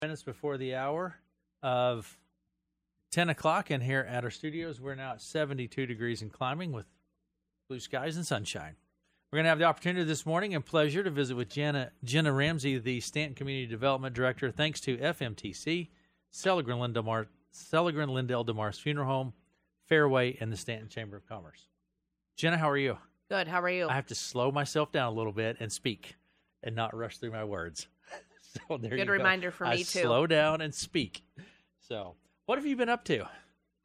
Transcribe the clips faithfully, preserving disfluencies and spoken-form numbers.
Minutes before the hour of ten o'clock, and here at our studios, we're now at seventy-two degrees and climbing with blue skies and sunshine. We're going to have the opportunity this morning and pleasure to visit with Jenna, Jenna Ramsey, the Stanton Community Development Director, thanks to F M T C, Seligren Lindell, Seligren Lindell DeMars Funeral Home, Fairway, and the Stanton Chamber of Commerce. Jenna, how are you? Good. How are you? I have to slow myself down a little bit and speak and not rush through my words. So there Good you go. reminder for me, I too. Slow down and speak. So, what have you been up to?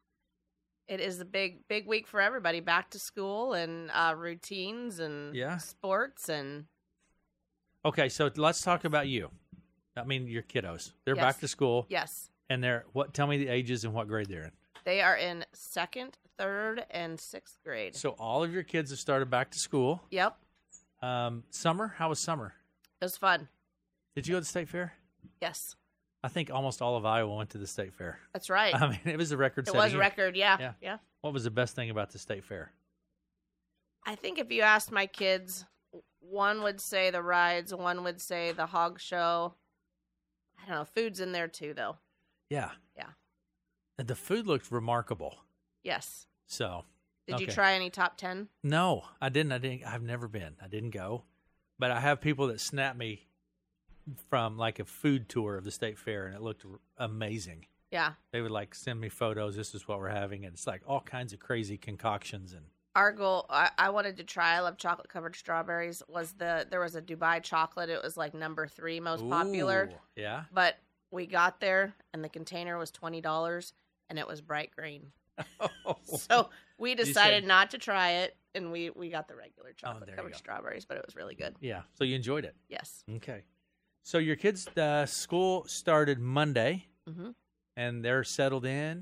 It is a big, big week for everybody. Back to school and uh, routines and Yeah. sports and Okay, so let's talk about you. I mean, your kiddos. They're Yes. back to school, yes, and they're what? Tell me the ages and what grade they're in. they are in second, third, and sixth grade. So all of your kids have started back to school. Yep, Um, summer? How was summer? it was fun. Did you go to the state fair? Yes, I think almost all of Iowa went to the state fair. that's right. I mean, it was a record. it was a year. record. Yeah, Yeah. yeah. What was the best thing about the state fair? I think if you asked my kids, one would say the rides, one would say the hog show. I don't know. Food's in there too, though. Yeah. Yeah. And the food looked remarkable. Yes. So. Did you okay. try any top ten? No, I didn't. I didn't. I've never been. I didn't go, but I have people that snap me from like a food tour of the state fair, and it looked r- amazing. Yeah. They would like send me photos. This is what we're having, and it's like all kinds of crazy concoctions and. Our goal, I, I wanted to try. I love chocolate covered strawberries. Was the there was a Dubai chocolate? It was like number three most popular. Ooh, yeah. But we got there, and the container was twenty dollars, and it was bright green. So we decided said- not to try it, and we, we got the regular chocolate Oh, there you covered go. strawberries. But it was really good. Yeah. So you enjoyed it. Yes. Okay. So your kids' uh, school started Monday, hmm and they're settled in.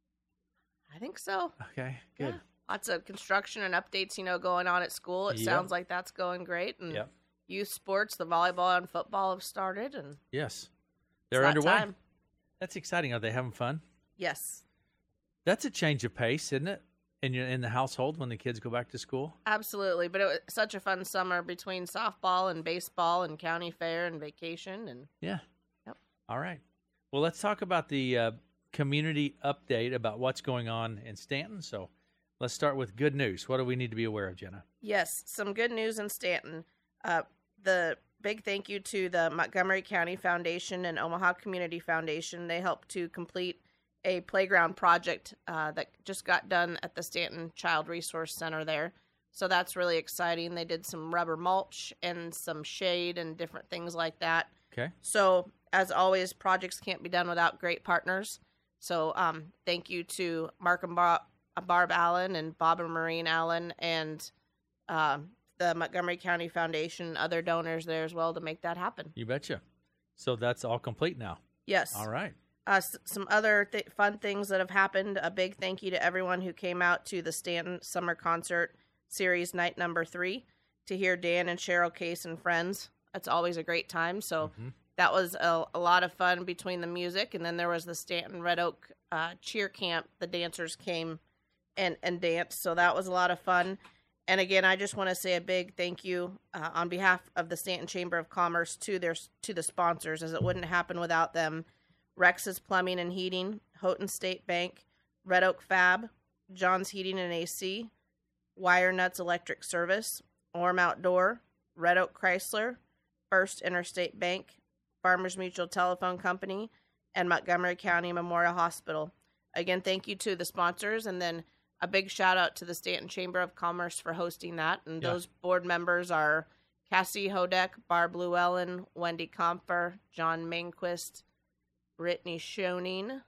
I think so. Okay. Good. Yeah. Lots of construction and updates, you know, going on at school. It Yep. sounds like that's going great. And Yep. youth sports, the volleyball and football have started, and Yes. it's They're that underway. time. That's exciting. Are they having fun? Yes. That's a change of pace, isn't it? In your in the household when the kids go back to school. Absolutely, but it was such a fun summer between softball and baseball and county fair and vacation and Yeah. Yep. All right. Well, let's talk about the uh, community update about what's going on in Stanton. So let's start with good news. What do we need to be aware of, Jenna? yes, some good news in Stanton. Uh, the big thank you to the Montgomery County Foundation and Omaha Community Foundation. They helped to complete a playground project uh, that just got done at the Stanton Child Resource Center there. So that's really exciting. They did some rubber mulch and some shade and different things like that. Okay. So, as always, projects can't be done without great partners. So, um, thank you to Mark and Bob, Barb Allen and Bob and Maureen Allen and uh, the Montgomery County Foundation and other donors there as well to make that happen. You betcha. So that's all complete now. Yes. All right. Uh, s- some other th- fun things that have happened. A big thank you to everyone who came out to the Stanton Summer Concert Series night number three to hear Dan and Cheryl Case and friends. That's always a great time. So Mhm. that was a, a lot of fun between the music. And then there was the Stanton Red Oak uh, cheer camp. The dancers came and, and danced. So that was a lot of fun. And again, I just want to say a big thank you uh, on behalf of the Stanton Chamber of Commerce to their to the sponsors, as it wouldn't happen without them. Rex's Plumbing and Heating, Houghton State Bank, Red Oak Fab, John's Heating and A C, Wire Nuts Electric Service, Orm Outdoor, Red Oak Chrysler, First Interstate Bank, Farmers Mutual Telephone Company, and Montgomery County Memorial Hospital. Again, thank you to the sponsors, and then a big shout out to the Stanton Chamber of Commerce for hosting that. And Yeah. those board members are Cassie Hodek, Barb Llewellyn, Wendy Comfer, John Mainquist, Brittany Schoening,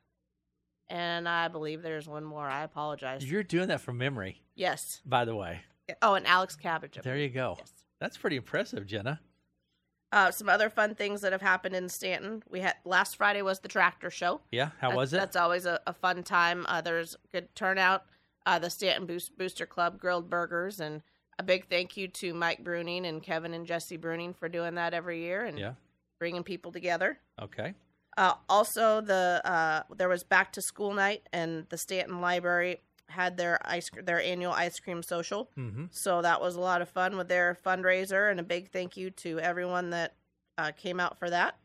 and I believe there's one more. I apologize. You're doing that from memory, Yes. by the way. Oh, and Alex Cabbage. I There believe. you go. Yes. That's pretty impressive, Jenna. Uh, some other fun things that have happened in Stanton. We had last Friday was the tractor show. Yeah. How That- was it? That's always a, a fun time. Uh, there's good turnout. Uh, the Stanton Boost, Booster Club grilled burgers, and a big thank you to Mike Bruning and Kevin and Jesse Bruning for doing that every year and Yeah. bringing people together. Okay. Uh, also, the uh, there was back to school night, and the Stanton Library had their ice their annual ice cream social. Mm-hmm. So that was a lot of fun with their fundraiser, and a big thank you to everyone that uh, came out for that.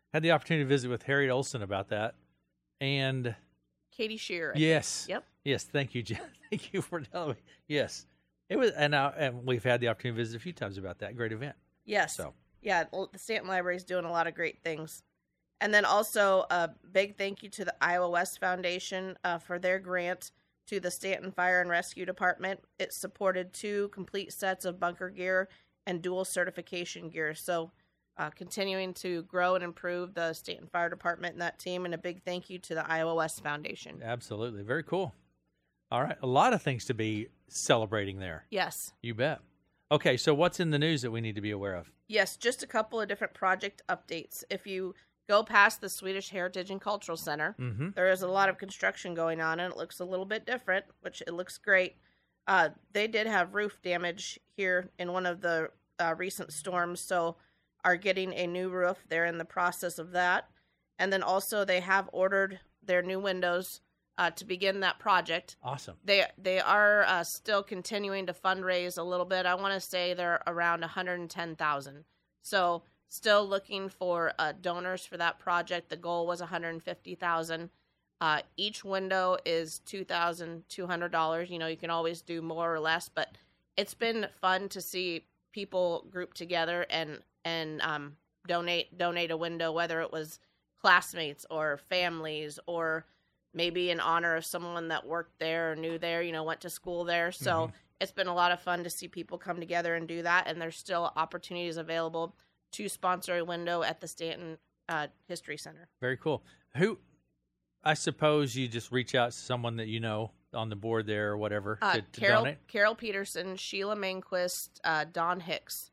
Had the opportunity to visit with Harriet Olson about that. And Katie Shearer. I yes. think. Yep. Yes. Thank you, Jen. Thank you for telling me. Yes. It was, and, I, and we've had the opportunity to visit a few times about that. Great event. Yes. So. Yeah, well, the Stanton Library is doing a lot of great things. And then also a big thank you to the Iowa West Foundation uh, for their grant to the Stanton Fire and Rescue Department. It supported two complete sets of bunker gear and dual certification gear. So uh, continuing to grow and improve the Stanton Fire Department and that team, and a big thank you to the Iowa West Foundation. Absolutely. Very cool. All right. A lot of things to be celebrating there. Yes. You bet. Okay, so what's in the news that we need to be aware of? Yes, just a couple of different project updates. If you go past the Swedish Heritage and Cultural Center, Mm-hmm. there is a lot of construction going on, and it looks a little bit different, which it looks great. Uh, they did have roof damage here in one of the uh, recent storms, so are getting a new roof. They're in the process of that. And then also they have ordered their new windows uh, to begin that project. Awesome. They they are uh, still continuing to fundraise a little bit. I want to say they're around one hundred ten thousand dollars. So still looking for uh, donors for that project. The goal was one hundred fifty thousand dollars. Uh, each window is two thousand two hundred dollars. You know, you can always do more or less, but it's been fun to see people group together and and um, donate donate a window, whether it was classmates or families or maybe in honor of someone that worked there or knew there, you know, went to school there. So Mhm. it's been a lot of fun to see people come together and do that. And there's still opportunities available to sponsor a window at the Stanton uh, History Center. Very cool. Who, I suppose you just reach out to someone that you know on the board there or whatever Uh, to, to Carol, donate. Carol Peterson, Sheila Mainquist, uh, Don Hicks.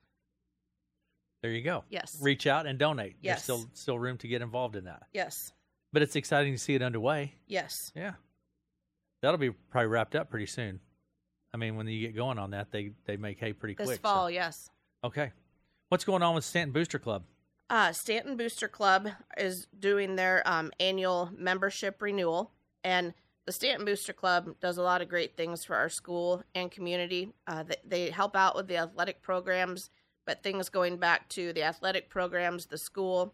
There you go. Yes. Reach out and donate. Yes. There's still still room to get involved in that. Yes. But it's exciting to see it underway. Yes. Yeah. That'll be probably wrapped up pretty soon. I mean, when you get going on that, they, they make hay pretty This quick. fall, so. yes. Okay. What's going on with Stanton Booster Club? Uh, Stanton Booster Club is doing their um, annual membership renewal, and the Stanton Booster Club does a lot of great things for our school and community. Uh, they, they help out with the athletic programs, but things going back to the athletic programs, the school,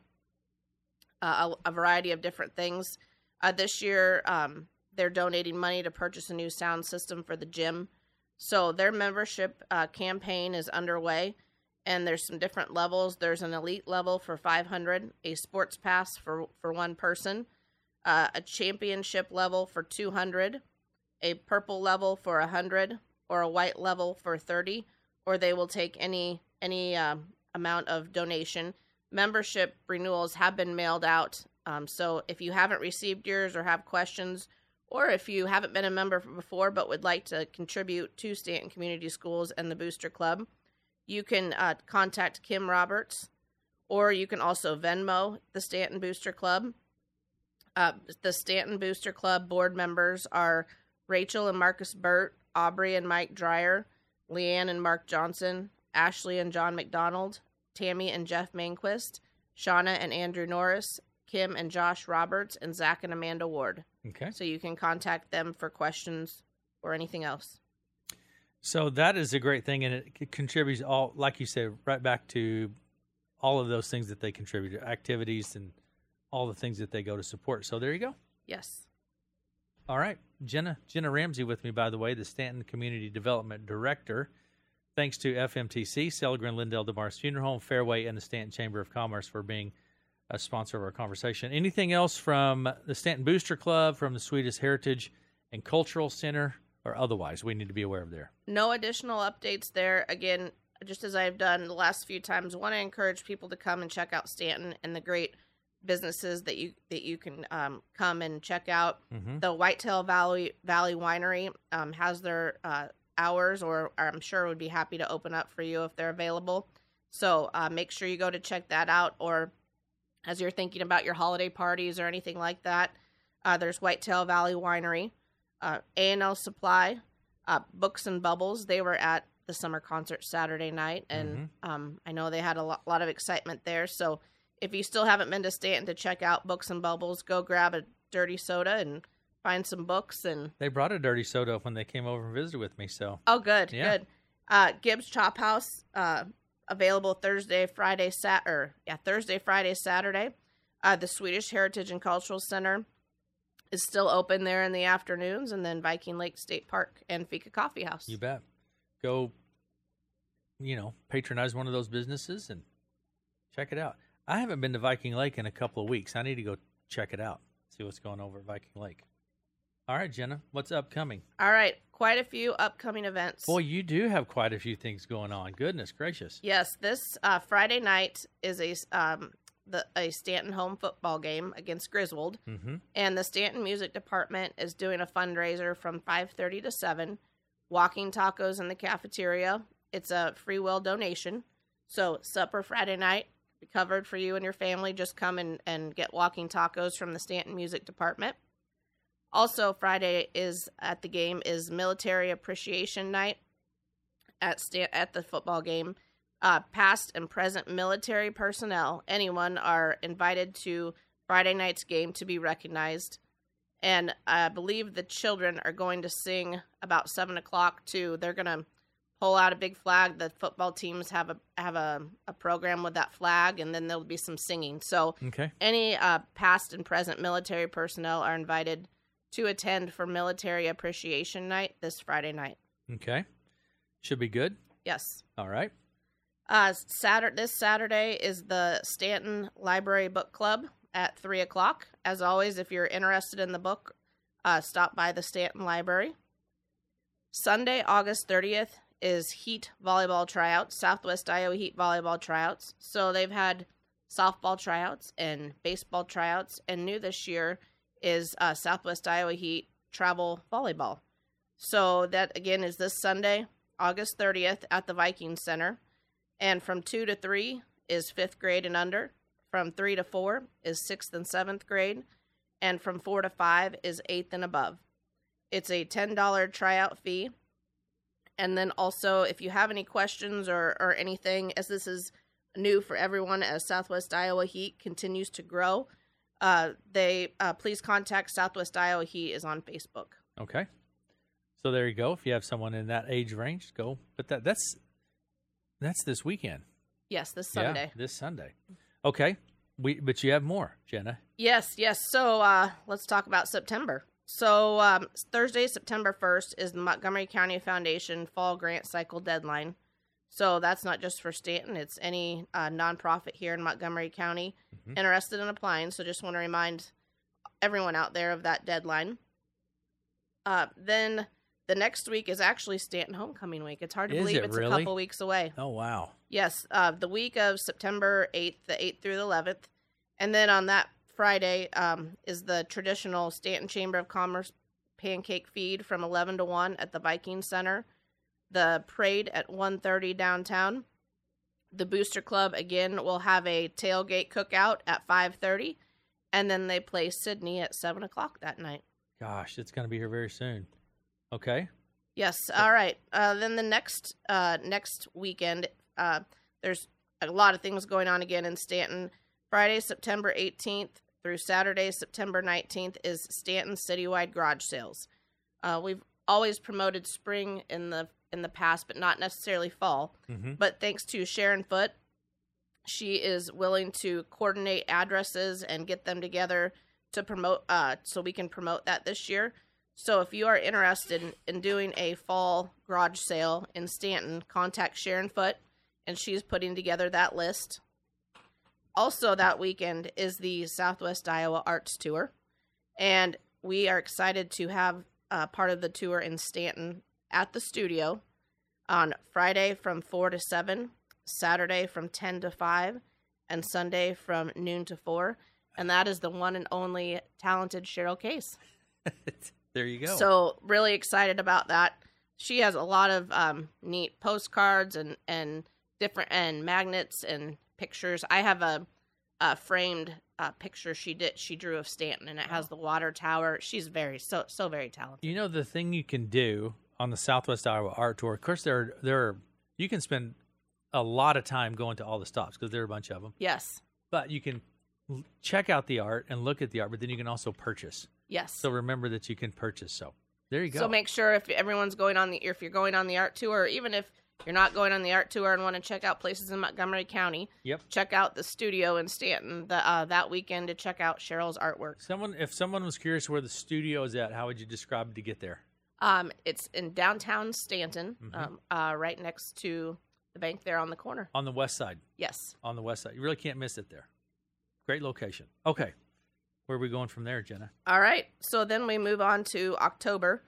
uh, a, a variety of different things. Uh, this year, um, they're donating money to purchase a new sound system for the gym. So their membership uh, campaign is underway. And there's some different levels. There's an elite level for five hundred, a sports pass for, for one person, uh, a championship level for two hundred, a purple level for one hundred, or a white level for thirty, or they will take any any um, amount of donation. Membership renewals have been mailed out. Um, so if you haven't received yours or have questions, or if you haven't been a member before but would like to contribute to Stanton Community Schools and the Booster Club, you can uh, contact Kim Roberts, or you can also Venmo the Stanton Booster Club. Uh, the Stanton Booster Club board members are Rachel and Marcus Burt, Aubrey and Mike Dreyer, Leanne and Mark Johnson, Ashley and John McDonald, Tammy and Jeff Mainquist, Shauna and Andrew Norris, Kim and Josh Roberts, and Zach and Amanda Ward. Okay. So you can contact them for questions or anything else. So that is a great thing, and it contributes all, like you said, right back to all of those things that they contribute, activities and all the things that they go to support. So there you go. Yes. All right. Jenna Jenna Ramsey with me, by the way, the Stanton Community Development Director. Thanks to F M T C, Seligren Lindell DeMars Funeral Home, Fairway, and the Stanton Chamber of Commerce for being a sponsor of our conversation. Anything else from the Stanton Booster Club, from the Swedish Heritage and Cultural Center, or otherwise we need to be aware of there? No additional updates there. Again, just as I've done the last few times, I want to encourage people to come and check out Stanton and the great businesses that you that you can um, come and check out. Mm-hmm. The Whitetail Valley Valley Winery um, has their uh, hours, or, or I'm sure would be happy to open up for you if they're available. So uh, make sure you go to check that out. Or as you're thinking about your holiday parties or anything like that, uh, there's Whitetail Valley Winery. Uh, A and L Supply, uh, Books and Bubbles. They were at the summer concert Saturday night, and Mm-hmm. um, I know they had a lot, lot of excitement there. So if you still haven't been to Stanton to check out Books and Bubbles, go grab a dirty soda and find some books. And They brought a dirty soda when they came over and visited with me. So oh, good, Yeah. good. Uh, Gibbs Chop House, uh, available Thursday, Friday, Sat or yeah, Thursday, Friday, Saturday. Uh, the Swedish Heritage and Cultural Center is still open there in the afternoons, and then Viking Lake State Park and Fika Coffee House. You bet. Go, you know, patronize one of those businesses and check it out. I haven't been to Viking Lake in a couple of weeks. I need to go check it out, see what's going over at Viking Lake. All right, Jenna, what's upcoming? All right, quite a few upcoming events. Boy, you do have quite a few things going on. Goodness gracious. Yes, this uh, Friday night is a um, the a Stanton home football game against Griswold, Mm-hmm. and the Stanton Music Department is doing a fundraiser from five thirty to seven. Walking tacos in the cafeteria. It's a free will donation, so supper Friday night be covered for you and your family. Just come and, and get walking tacos from the Stanton Music Department. Also, Friday is at the game is Military Appreciation Night at Stan- at the football game. Uh, past and present military personnel, anyone, are invited to Friday night's game to be recognized. And I believe the children are going to sing about seven o'clock too. They're going to pull out a big flag. The football teams have a have a, a program with that flag, and then there'll be some singing. So Okay. any uh, past and present military personnel are invited to attend for Military Appreciation Night this Friday night. Okay. Should be good. Yes. All right. Uh, Saturday, this Saturday is the Stanton Library Book Club at three o'clock. As always, if you're interested in the book, uh, stop by the Stanton Library. Sunday, August thirtieth, is Heat Volleyball Tryouts, Southwest Iowa Heat Volleyball Tryouts. So they've had softball tryouts and baseball tryouts, and new this year is uh, Southwest Iowa Heat Travel Volleyball. So that, again, is this Sunday, August thirtieth, at the Viking Center. And from two to three is fifth grade and under. From three to four is sixth and seventh grade. And from four to five is eighth and above. It's a ten dollars tryout fee. And then also, if you have any questions or, or anything, as this is new for everyone as Southwest Iowa Heat continues to grow, uh, they uh, please contact Southwest Iowa Heat is on Facebook. Okay. So there you go. If you have someone in that age range, go. But that that's that's this weekend. Yes, this Sunday. Yeah, this Sunday. Okay. We but you have more, Jenna. Yes, yes. So uh, let's talk about September. So um, Thursday, September first, is the Montgomery County Foundation Fall Grant Cycle deadline. So that's not just for Stanton. It's any uh, nonprofit here in Montgomery County Mhm. interested in applying. So just want to remind everyone out there of that deadline. Uh, then the next week is actually Stanton Homecoming Week. It's hard to Is believe it it's really? a couple weeks away. Oh wow. Yes, uh, the week of September eighth, the eighth through the eleventh. And then on that Friday um, is the traditional Stanton Chamber of Commerce pancake feed from eleven to one at the Viking Center. The parade at one thirty downtown. The Booster Club, again, will have a tailgate cookout at five thirty. And then they play Sydney at seven o'clock that night. Gosh, it's going to be here very soon. Okay. Yes. All right. Uh, then the next uh, next weekend, uh, there's a lot of things going on again in Stanton. Friday, September eighteenth through Saturday, September nineteenth is Stanton Citywide Garage Sales. Uh, we've always promoted spring in the in the past, but not necessarily fall. Mm-hmm. But thanks to Sharon Foote, she is willing to coordinate addresses and get them together to promote, uh, so we can promote that this year. So if you are interested in, in doing a fall garage sale in Stanton, contact Sharon Foote, and she's putting together that list. Also that weekend is the Southwest Iowa Arts Tour, and we are excited to have uh, part of the tour in Stanton at the studio on Friday from four to seven, Saturday from ten to five, and Sunday from noon to four. And that is the one and only talented Cheryl Case. There you go. So really excited about that. She has a lot of um, neat postcards and, and different and magnets and pictures. I have a, a framed uh, picture she did she drew of Stanton, and it has the water tower. She's very so so very talented. You know the thing you can do on the Southwest Iowa Art Tour. Of course, there are, there are, you can spend a lot of time going to all the stops because there are a bunch of them. Yes. But you can l- check out the art and look at the art, but then you can also purchase. Yes. So remember that you can purchase. So there you go. So make sure if everyone's going on the if you're going on the art tour, or even if you're not going on the art tour and want to check out places in Montgomery County, Yep. check out the studio in Stanton the, uh, that weekend to check out Cheryl's artwork. Someone, if someone was curious where the studio is at, how would you describe it to get there? Um, it's in downtown Stanton, Mhm. um, uh, right next to the bank there on the corner. On the west side. Yes. On the west side. You really can't miss it there. Great location. Okay. Where are we going from there, Jenna? All right. So then we move on to October.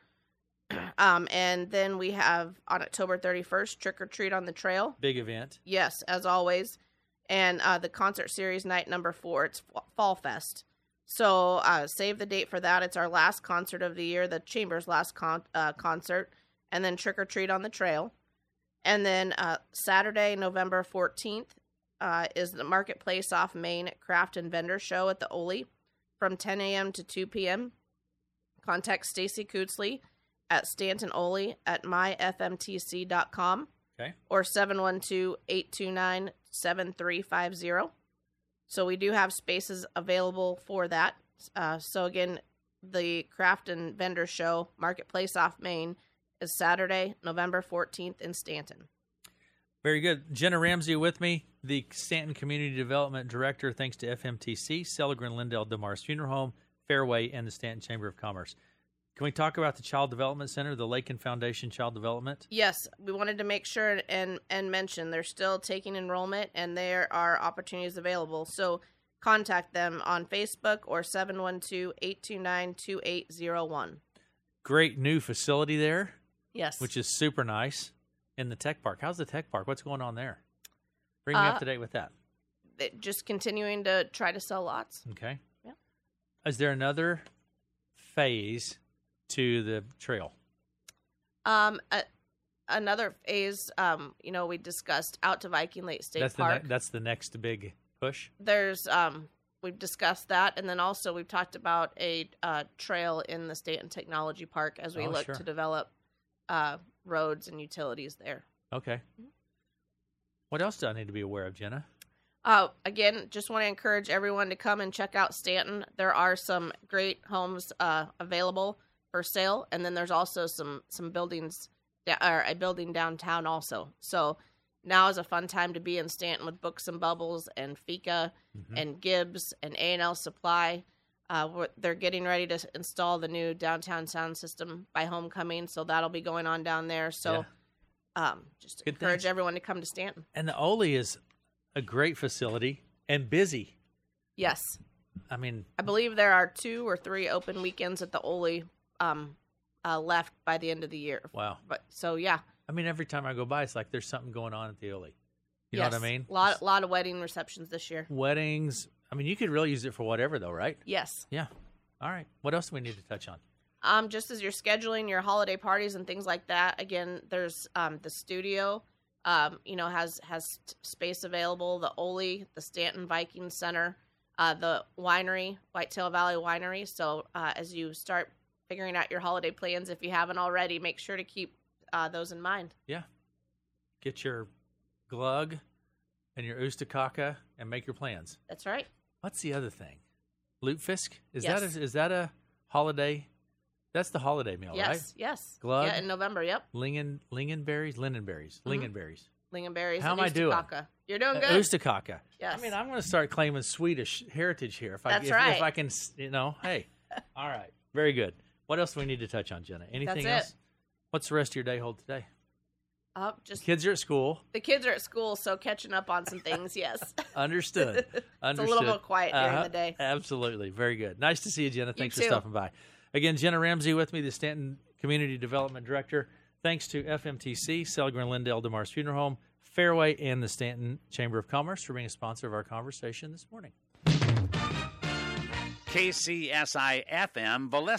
Um, and then we have on October thirty-first, Trick or Treat on the Trail. Big event. Yes, as always. And uh, the concert series night number four, it's Fall Fest. So uh, save the date for that. It's our last concert of the year, the Chamber's last con- uh, concert. And then Trick or Treat on the Trail. And then uh, Saturday, November fourteenth, uh, is the Marketplace off Main Craft and Vendor Show at the Ole from ten a.m. to two p.m. Contact Stacy Cootsley at Stanton Ole at my f m t c dot com. Okay. Or seven one two, eight two nine, seven three five zero. So we do have spaces available for that. Uh, so again, the Craft and Vendor Show, Marketplace off Main, is Saturday, November fourteenth in Stanton. Very good. Jenna Ramsey with me, the Stanton Community Development Director, thanks to F M T C, Seligren Lindell DeMars Funeral Home, Fairway, and the Stanton Chamber of Commerce. Can we talk about the Child Development Center, the Lakin Foundation Child Development? Yes, we wanted to make sure and, and mention they're still taking enrollment and there are opportunities available. So contact them on Facebook or seven one two, eight two nine, two eight zero one. Great new facility there. Yes. Which is super nice in the tech park. How's the tech park? What's going on there? Bring me Uh, up to date with that. It- just continuing to try to sell lots. Okay. Yeah. Is there another phase to the trail? Um, a, another phase, um, you know, we discussed out to Viking Lake State That's the Park. ne- that's the next big push. There's, um, we've discussed that, and then also we've talked about a uh, trail in the Stanton Technology Park as we Oh, look sure. to develop uh, roads and utilities there. Okay. What else do I need to be aware of, Jenna? Uh, again, just want to encourage everyone to come and check out Stanton. There are some great homes uh, available for sale, and then there's also some some buildings, da- or a building downtown also. So now is a fun time to be in Stanton with Books and Bubbles and Fika Mhm. and Gibbs and A and L Supply. Uh, we're- they're getting ready to s- install the new downtown sound system by homecoming, so that'll be going on down there. So um, just Good encourage things. everyone to come to Stanton. And the Ole is a great facility and busy. Yes. I mean, I believe there are two or three open weekends at the Ole um, uh, left by the end of the year. wow. But so yeah, I mean, every time I go by, it's like there's something going on at the Ole. You know yes. what I mean? A lot, lot of wedding receptions this year. Weddings. I mean, you could really use it for whatever, though, right? Yes. Yeah. All right. What else do we need to touch on? Um, just as you're scheduling your holiday parties and things like that, again, there's um, the studio. Um, you know, has has t- space available. The Ole, the Stanton Viking Center, uh, the winery, Whitetail Valley Winery. So uh, as you start figuring out your holiday plans, if you haven't already, make sure to keep uh, those in mind. Yeah. Get your glug and your Oostakaaka and make your plans. That's right. What's the other thing? Lutefisk? Is Yes. that a, is that a holiday? That's the holiday meal, yes, right? yes. Glug? Yeah, in November. Yep. Lingen, lingonberries, lingonberries, Mhm. lingonberries. Lingonberries. How and am I doing? Oostakaaka. You're doing Uh, good. Oostakaaka. Yes. I mean, I'm going to start claiming Swedish heritage here. If I, That's if, right. if I can, s- you know, hey. All right. Very good. What else do we need to touch on, Jenna? Anything That's else? it. What's the rest of your day hold today? Uh, just Kids are at school. the kids are at school, so catching up on some things. Yes. Understood. It's Understood. a little more quiet during Uh-huh. the day. Absolutely. Very good. Nice to see you, Jenna. Thanks for too. stopping by. Again, Jenna Ramsey with me, the Stanton Community Development Director. Thanks to F M T C, Seligren Lindell DeMars Funeral Home, Fairway, and the Stanton Chamber of Commerce for being a sponsor of our conversation this morning. K C S I F M, Vallejo.